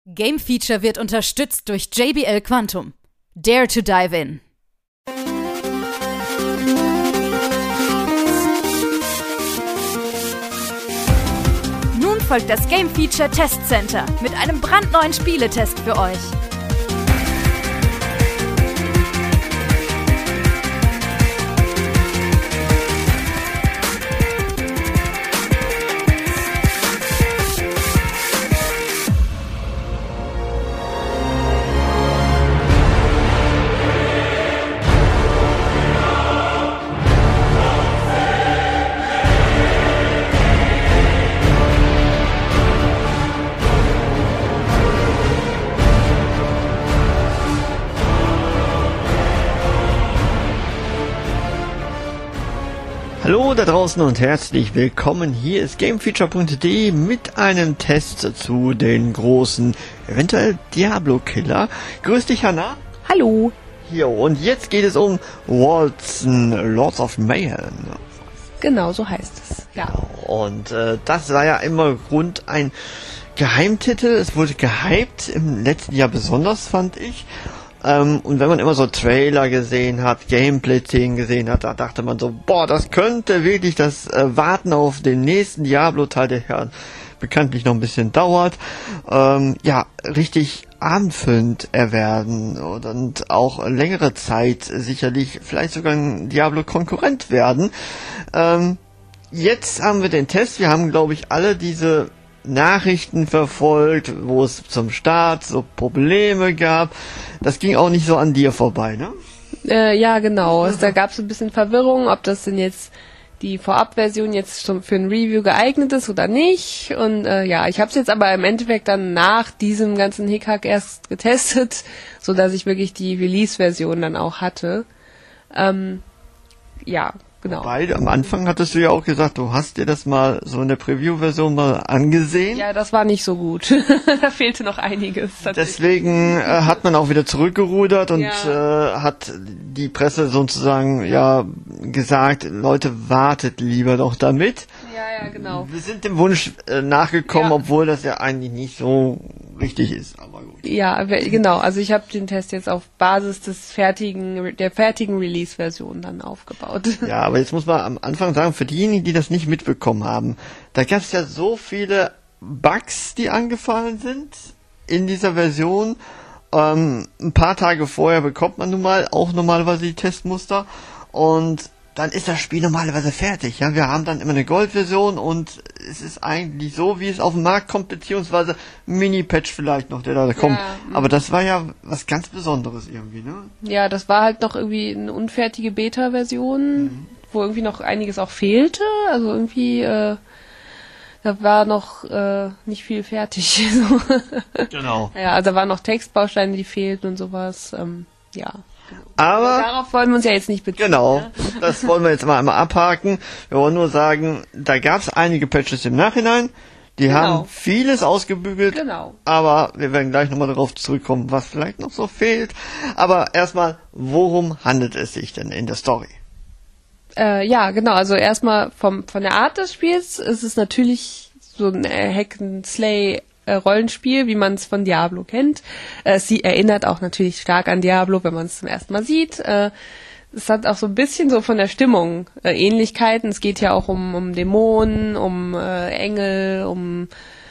Game Feature wird unterstützt durch JBL Quantum. Dare to dive in. Nun folgt das Game Feature Test Center mit einem brandneuen Spieletest für euch. Hallo da draußen und herzlich willkommen. Hier ist GameFeature.de mit einem Test zu den großen, eventuell Diablo-Killer. Grüß dich, Hanna. Hallo. Hier, und jetzt geht es um Waltzen, Lords of Mayhem. Genau, so heißt es. Ja. Und das war ja immer rund ein Geheimtitel. Es wurde gehypt, im letzten Jahr besonders, fand ich. Und wenn man immer so Trailer gesehen hat, Gameplay-Szenen gesehen hat, da dachte man so, boah, das könnte wirklich das Warten auf den nächsten Diablo-Teil, der ja bekanntlich noch ein bisschen dauert, richtig abendfüllend werden und auch längere Zeit sicherlich vielleicht sogar ein Diablo-Konkurrent werden. Jetzt haben wir den Test, wir haben, glaube ich, alle diese Nachrichten verfolgt, wo es zum Start so Probleme gab. Das ging auch nicht so an dir vorbei, ne? Ja, genau. Da gab es ein bisschen Verwirrung, ob das denn jetzt die Vorabversion jetzt schon für ein Review geeignet ist oder nicht. Und ich habe es jetzt aber im Endeffekt dann nach diesem ganzen Hickhack erst getestet, so dass ich wirklich die Release-Version dann auch hatte. Genau. Weil am Anfang hattest du ja auch gesagt, du hast dir das mal so in der Preview-Version mal angesehen. Ja, das war nicht so gut. Da fehlte noch einiges. Deswegen hat man auch wieder zurückgerudert und hat die Presse sozusagen gesagt, Leute, wartet lieber doch damit. Ja, genau. Wir sind dem Wunsch nachgekommen, obwohl das ja eigentlich nicht so richtig ist. Aber gut. Ja, genau. Also ich habe den Test jetzt auf Basis der fertigen Release-Version dann aufgebaut. Ja, aber jetzt muss man am Anfang sagen, für diejenigen, die das nicht mitbekommen haben, da gab es ja so viele Bugs, die angefallen sind in dieser Version. Ein paar Tage vorher bekommt man nun mal auch normalerweise die Testmuster und dann ist das Spiel normalerweise fertig. Ja, wir haben dann immer eine Gold-Version und es ist eigentlich so, wie es auf den Markt kommt, beziehungsweise ein Mini-Patch vielleicht noch, der da kommt. Aber das war ja was ganz Besonderes irgendwie, ne? Ja, das war halt noch irgendwie eine unfertige Beta-Version, wo irgendwie noch einiges auch fehlte. Also irgendwie, da war noch nicht viel fertig. Genau. Ja, also da waren noch Textbausteine, die fehlten und sowas. Aber darauf wollen wir uns ja jetzt nicht beziehen. Genau, das wollen wir jetzt mal einmal abhaken. Wir wollen nur sagen, da gab es einige Patches im Nachhinein, die haben vieles ausgebügelt, aber wir werden gleich nochmal darauf zurückkommen, was vielleicht noch so fehlt. Aber erstmal, worum handelt es sich denn in der Story? Also erstmal von der Art des Spiels ist es natürlich so ein Hack-and-Slay Rollenspiel, wie man es von Diablo kennt. Sie erinnert auch natürlich stark an Diablo, wenn man es zum ersten Mal sieht. Es hat auch so ein bisschen so von der Stimmung Ähnlichkeiten. Es geht ja auch um Dämonen, um Engel, um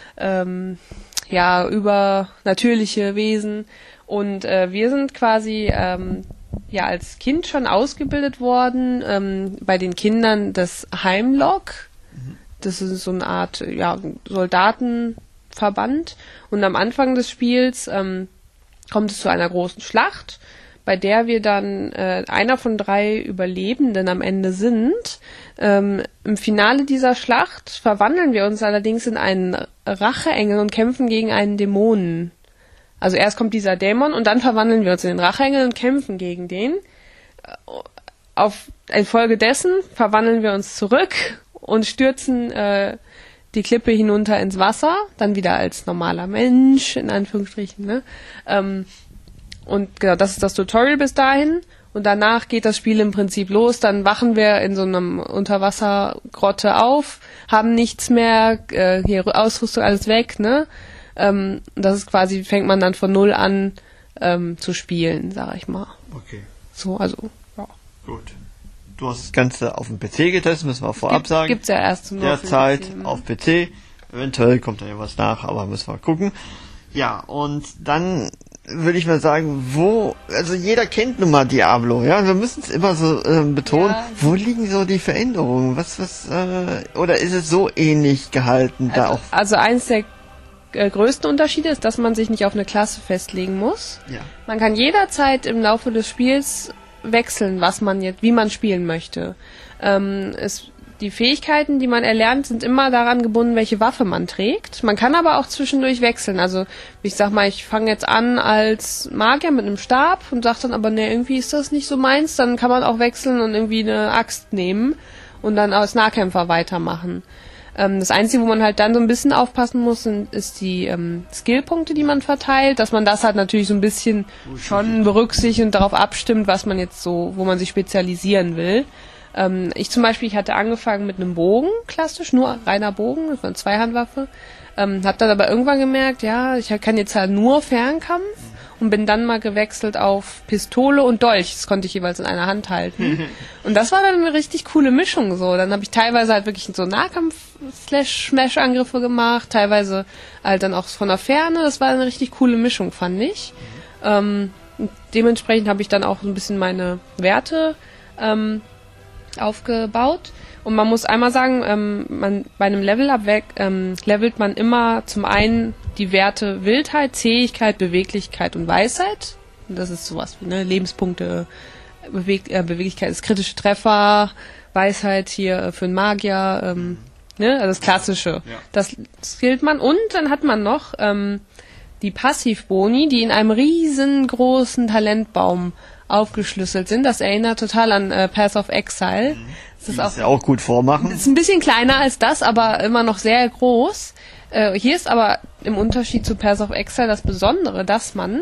übernatürliche Wesen. Und wir sind quasi als Kind schon ausgebildet worden bei den Kindern des Heimlock. Das ist so eine Art Soldatenverband. Und am Anfang des Spiels kommt es zu einer großen Schlacht, bei der wir dann einer von 3 Überlebenden am Ende sind. Im Finale dieser Schlacht verwandeln wir uns allerdings in einen Racheengel und kämpfen gegen einen Dämonen. Also erst kommt dieser Dämon und dann verwandeln wir uns in den Racheengel und kämpfen gegen den. Infolgedessen verwandeln wir uns zurück und stürzen die Klippe hinunter ins Wasser, dann wieder als normaler Mensch, in Anführungsstrichen, ne? Und genau, das ist das Tutorial bis dahin. Und danach geht das Spiel im Prinzip los. Dann wachen wir in so einem Unterwassergrotte auf, haben nichts mehr, hier Ausrüstung, alles weg, ne? Das ist quasi, fängt man dann von 0 an zu spielen, sag ich mal. Okay. So, also, ja. Gut. Du hast das Ganze auf dem PC getestet, müssen wir vorab sagen. Gibt's ja erst nur derzeit auf PC. Eventuell kommt da ja was nach, aber müssen wir gucken. Ja, und dann würde ich mal sagen, also jeder kennt nun mal Diablo, ja, wir müssen es immer so betonen, Ja. Wo liegen so die Veränderungen? Oder ist es so ähnlich gehalten da auch? Also eins der größten Unterschiede ist, dass man sich nicht auf eine Klasse festlegen muss. Ja. Man kann jederzeit im Laufe des Spiels wechseln, wie man spielen möchte. Die Fähigkeiten, die man erlernt, sind immer daran gebunden, welche Waffe man trägt. Man kann aber auch zwischendurch wechseln. Also ich sag mal, ich fange jetzt an als Magier mit einem Stab und sag dann aber, ne, irgendwie ist das nicht so meins. Dann kann man auch wechseln und irgendwie eine Axt nehmen und dann als Nahkämpfer weitermachen. Das Einzige, wo man halt dann so ein bisschen aufpassen muss, ist die Skillpunkte, die man verteilt, dass man das halt natürlich so ein bisschen schon berücksichtigt und darauf abstimmt, was man jetzt so, wo man sich spezialisieren will. Ich zum Beispiel, ich hatte angefangen mit einem Bogen, klassisch, nur reiner Bogen, das war eine Zweihandwaffe, hab dann aber irgendwann gemerkt, ja, ich kann jetzt halt nur Fernkampf und bin dann mal gewechselt auf Pistole und Dolch, das konnte ich jeweils in einer Hand halten. Und das war dann eine richtig coole Mischung so. Dann habe ich teilweise halt wirklich so Nahkampf-Smash-Angriffe gemacht, teilweise halt dann auch von der Ferne, das war eine richtig coole Mischung, fand ich. Dementsprechend habe ich dann auch so ein bisschen meine Werte aufgebaut. Und man muss einmal sagen, bei einem Level-Up levelt man immer zum einen die Werte Wildheit, Zähigkeit, Beweglichkeit und Weisheit. Und das ist sowas wie Lebenspunkte, Beweglichkeit ist kritische Treffer, Weisheit hier für einen Magier, also das Klassische. Ja. Das skillt man. Und dann hat man noch die Passivboni, die in einem riesengroßen Talentbaum aufgeschlüsselt sind. Das erinnert total an Path of Exile. Das ist ja auch gut vormachen. Ist ein bisschen kleiner als das, aber immer noch sehr groß. Hier ist aber im Unterschied zu Path of Exile das Besondere, dass man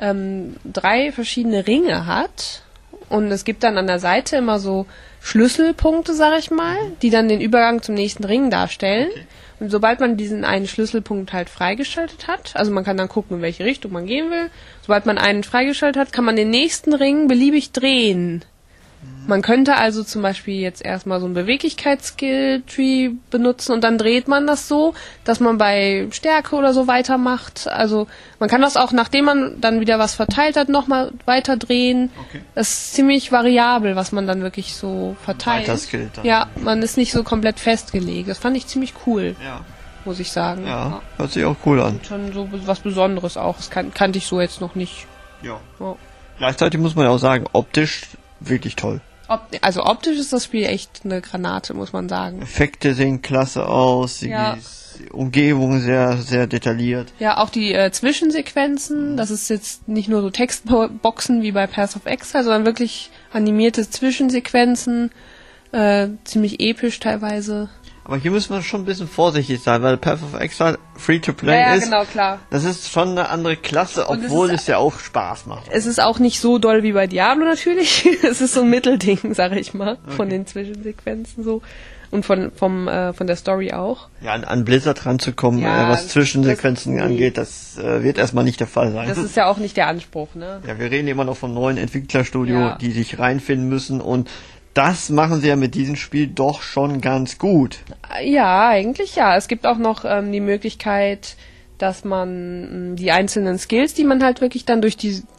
3 verschiedene Ringe hat und es gibt dann an der Seite immer so Schlüsselpunkte, sag ich mal, die dann den Übergang zum nächsten Ring darstellen. Okay. Und sobald man diesen einen Schlüsselpunkt halt freigeschaltet hat, also man kann dann gucken, in welche Richtung man gehen will, sobald man einen freigeschaltet hat, kann man den nächsten Ring beliebig drehen. Man könnte also zum Beispiel jetzt erstmal so einen Beweglichkeits-Skill-Tree benutzen und dann dreht man das so, dass man bei Stärke oder so weitermacht. Also man kann das auch, nachdem man dann wieder was verteilt hat, nochmal weiter drehen. Okay. Das ist ziemlich variabel, was man dann wirklich so verteilt. Weiter skillt dann. Ja, man ist nicht so komplett festgelegt. Das fand ich ziemlich cool, muss ich sagen. Ja, hört sich auch cool an. Und schon so was Besonderes auch. Das kannte ich so jetzt noch nicht. Ja. Gleichzeitig muss man ja auch sagen, optisch wirklich toll. Also optisch ist das Spiel echt eine Granate, muss man sagen. Effekte sehen klasse aus, die Umgebung sehr, sehr detailliert. Ja, auch die Zwischensequenzen, das ist jetzt nicht nur so Textboxen wie bei Path of Exile, sondern wirklich animierte Zwischensequenzen, ziemlich episch teilweise. Aber hier müssen wir schon ein bisschen vorsichtig sein, weil Path of Exile Free-to-Play ist. Ja, genau, klar. Das ist schon eine andere Klasse, obwohl es ja auch Spaß macht. Es ist auch nicht so doll wie bei Diablo natürlich. Es ist so ein Mittelding, sag ich mal, von den Zwischensequenzen so. Und von der Story auch. Ja, an Blizzard ranzukommen, was Zwischensequenzen angeht, das wird erstmal nicht der Fall sein. Das ist ja auch nicht der Anspruch, ne? Ja, wir reden immer noch vom neuen Entwicklerstudio, die sich reinfinden müssen und das machen sie ja mit diesem Spiel doch schon ganz gut. Ja, eigentlich ja. Es gibt auch noch die Möglichkeit, dass man die einzelnen Skills, die man halt wirklich dann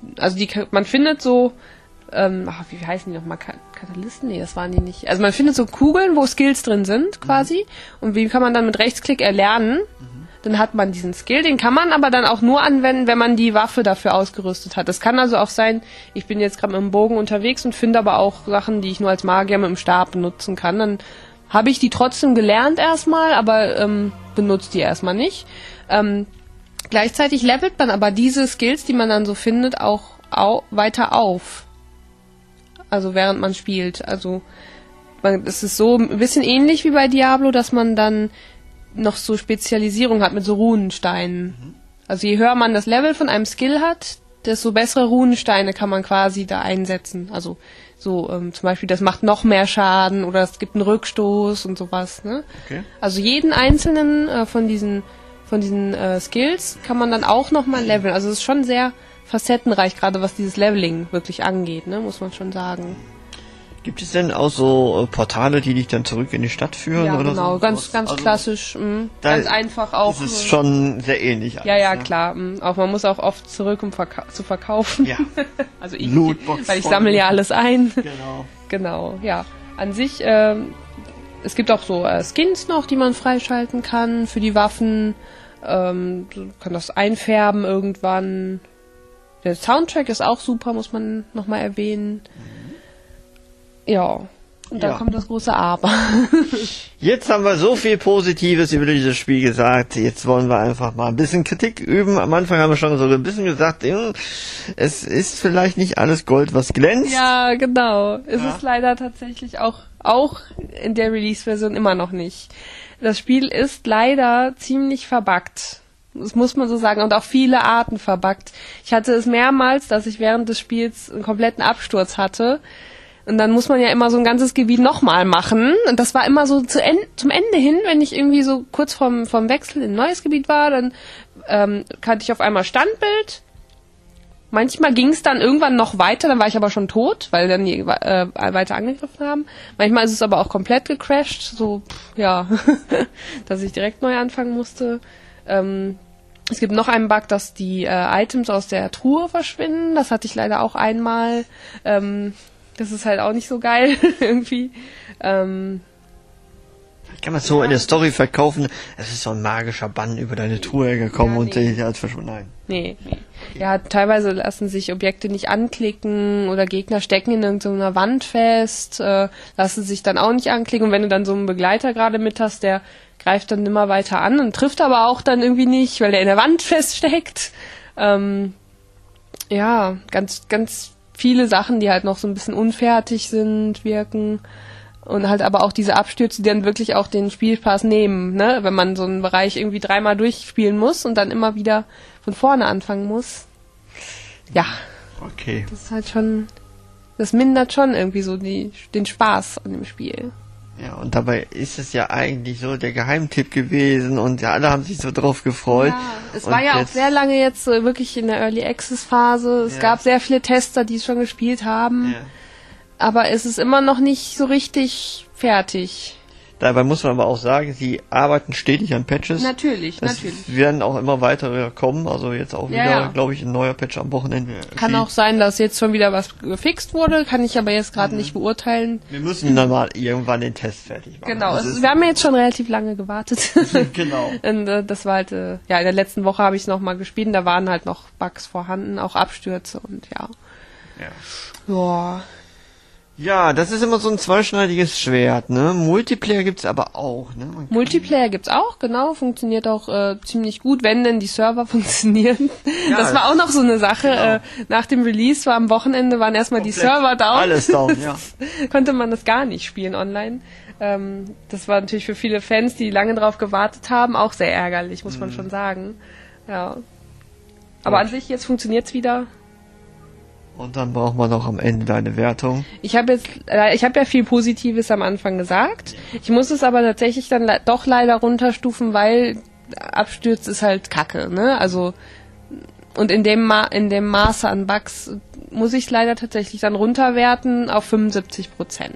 man findet so, wie heißen die nochmal? Katalysten? Nee, das waren die nicht. Also man findet so Kugeln, wo Skills drin sind, quasi. Und wie kann man dann mit Rechtsklick erlernen? Dann hat man diesen Skill, den kann man aber dann auch nur anwenden, wenn man die Waffe dafür ausgerüstet hat. Das kann also auch sein, ich bin jetzt gerade mit dem Bogen unterwegs und finde aber auch Sachen, die ich nur als Magier mit dem Stab benutzen kann. Dann habe ich die trotzdem gelernt erstmal, aber benutze die erstmal nicht. Gleichzeitig levelt man aber diese Skills, die man dann so findet, auch weiter auf. Also während man spielt. Also es ist so ein bisschen ähnlich wie bei Diablo, dass man dann noch so Spezialisierung hat mit so Runensteinen. Also je höher man das Level von einem Skill hat, desto bessere Runensteine kann man quasi da einsetzen. Also so zum Beispiel, das macht noch mehr Schaden oder es gibt einen Rückstoß und sowas. Ne? Okay. Also jeden einzelnen von diesen von diesen Skills kann man dann auch nochmal leveln. Also es ist schon sehr facettenreich, gerade was dieses Leveling wirklich angeht, ne, muss man schon sagen. Gibt es denn auch so Portale, die dich dann zurück in die Stadt führen? Ja, oder genau, so? ganz Also, klassisch, ganz einfach auch. Das ist schon sehr ähnlich. Ja, ja, ne? klar. Auch man muss auch oft zurück, um zu verkaufen. Ja. Also ich, Lootbox weil ich sammle ja alles ein. Genau. Genau, ja. An sich, es gibt auch so Skins noch, die man freischalten kann für die Waffen. Man kann das einfärben irgendwann. Der Soundtrack ist auch super, muss man nochmal erwähnen. Ja, und dann kommt das große Aber. Jetzt haben wir so viel Positives über dieses Spiel gesagt. Jetzt wollen wir einfach mal ein bisschen Kritik üben. Am Anfang haben wir schon so ein bisschen gesagt, es ist vielleicht nicht alles Gold, was glänzt. Ja, genau. Es ist leider tatsächlich auch in der Release-Version immer noch nicht. Das Spiel ist leider ziemlich verbuggt. Das muss man so sagen. Und auf viele Arten verbuggt. Ich hatte es mehrmals, dass ich während des Spiels einen kompletten Absturz hatte. Und dann muss man ja immer so ein ganzes Gebiet nochmal machen. Und das war immer so zum Ende hin, wenn ich irgendwie so kurz vom Wechsel in ein neues Gebiet war, dann kannte ich auf einmal Standbild. Manchmal ging es dann irgendwann noch weiter, dann war ich aber schon tot, weil dann die weiter angegriffen haben. Manchmal ist es aber auch komplett gecrashed, so, ja, dass ich direkt neu anfangen musste. Es gibt noch einen Bug, dass die Items aus der Truhe verschwinden. Das hatte ich leider auch einmal. Das ist halt auch nicht so geil, irgendwie. Kann man so in der Story verkaufen, es ist so ein magischer Bann über deine Truhe gekommen und die hat verschwunden. Nein. Nee. Ja, teilweise lassen sich Objekte nicht anklicken oder Gegner stecken in irgendeiner Wand fest, lassen sich dann auch nicht anklicken. Und wenn du dann so einen Begleiter gerade mit hast, der greift dann immer weiter an und trifft aber auch dann irgendwie nicht, weil der in der Wand feststeckt. Ja, ganz viele Sachen, die halt noch so ein bisschen unfertig sind, wirken. Und halt aber auch diese Abstürze, die dann wirklich auch den Spielspaß nehmen, ne? Wenn man so einen Bereich irgendwie 3-mal durchspielen muss und dann immer wieder von vorne anfangen muss. Ja. Okay. Das ist halt schon, das mindert schon irgendwie so den Spaß an dem Spiel. Ja, und dabei ist es ja eigentlich so der Geheimtipp gewesen und ja, alle haben sich so drauf gefreut. Ja, es war ja auch sehr lange jetzt wirklich in der Early Access Phase. Es gab sehr viele Tester, die es schon gespielt haben. Ja. Aber es ist immer noch nicht so richtig fertig. Dabei muss man aber auch sagen, sie arbeiten stetig an Patches. Natürlich. Werden auch immer weitere kommen. Also jetzt auch wieder, glaube ich, ein neuer Patch am Wochenende. Kann auch sein, dass jetzt schon wieder was gefixt wurde. Kann ich aber jetzt gerade nicht beurteilen. Wir müssen dann mal irgendwann den Test fertig machen. Genau. Wir haben jetzt schon relativ lange gewartet. Genau. Und das war halt, in der letzten Woche habe ich es nochmal gespielt. Und da waren halt noch Bugs vorhanden, auch Abstürze und ja. Ja, das ist immer so ein zweischneidiges Schwert, ne? Multiplayer gibt's aber auch, ne? Multiplayer gibt's auch, genau. Funktioniert auch ziemlich gut, wenn denn die Server funktionieren. Ja, das war auch noch so eine Sache. Genau. Nach dem Release am Wochenende waren erstmal die Server down. Alles down, ja. Konnte man das gar nicht spielen online. Das war natürlich für viele Fans, die lange drauf gewartet haben, auch sehr ärgerlich, muss man schon sagen. Ja. Aber an sich, jetzt funktioniert's wieder. Und dann braucht man noch am Ende deine Wertung. Ich habe ja viel Positives am Anfang gesagt. Ich muss es aber tatsächlich dann doch leider runterstufen, weil Absturz ist halt Kacke, ne? Also und in dem Maße an Bugs muss ich es leider tatsächlich dann runterwerten auf 75%. 75.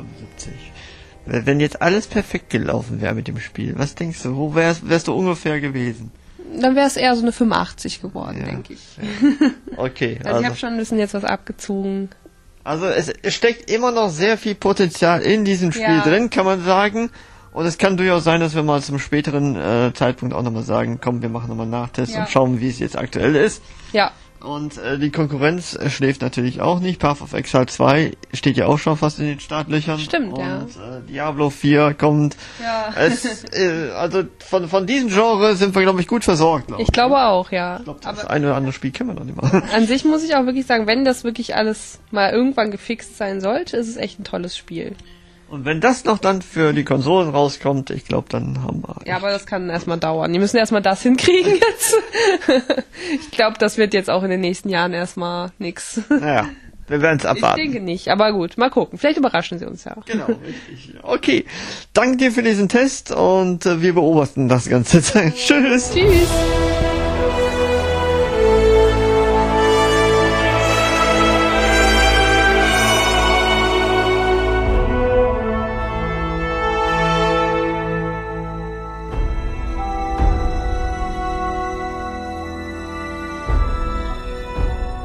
Wenn jetzt alles perfekt gelaufen wäre mit dem Spiel, was denkst du, wo wärst du ungefähr gewesen? Dann wäre es eher so eine 85 geworden, denke ich. Ja. Okay. Also ich habe schon ein bisschen jetzt was abgezogen. Also es steckt immer noch sehr viel Potenzial in diesem Spiel drin, kann man sagen. Und es kann durchaus sein, dass wir mal zum späteren Zeitpunkt auch nochmal sagen, komm, wir machen nochmal einen Nachtest und schauen, wie es jetzt aktuell ist. Ja. Und die Konkurrenz schläft natürlich auch nicht. Path of Exile 2 steht ja auch schon fast in den Startlöchern. Stimmt, und Diablo 4 kommt. Ja. Also von diesem Genre sind wir, glaube ich, gut versorgt. Ich glaube auch, ja. Ich glaube, das eine oder andere Spiel kennen wir noch nicht mal. An sich muss ich auch wirklich sagen, wenn das wirklich alles mal irgendwann gefixt sein sollte, ist es echt ein tolles Spiel. Und wenn das noch dann für die Konsolen rauskommt, ich glaube, dann haben wir... Ja, aber das kann erstmal dauern. Die müssen erstmal das hinkriegen jetzt. Ich glaube, das wird jetzt auch in den nächsten Jahren erstmal nix. Naja. Wir werden es abwarten. Ich denke nicht, aber gut, mal gucken. Vielleicht überraschen sie uns ja. Genau, richtig. Okay, danke dir für diesen Test und wir beobachten das ganze Zeit. Tschüss. Tschüss.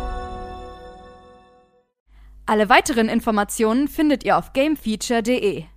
Alle weiteren Informationen findet ihr auf gamefeature.de.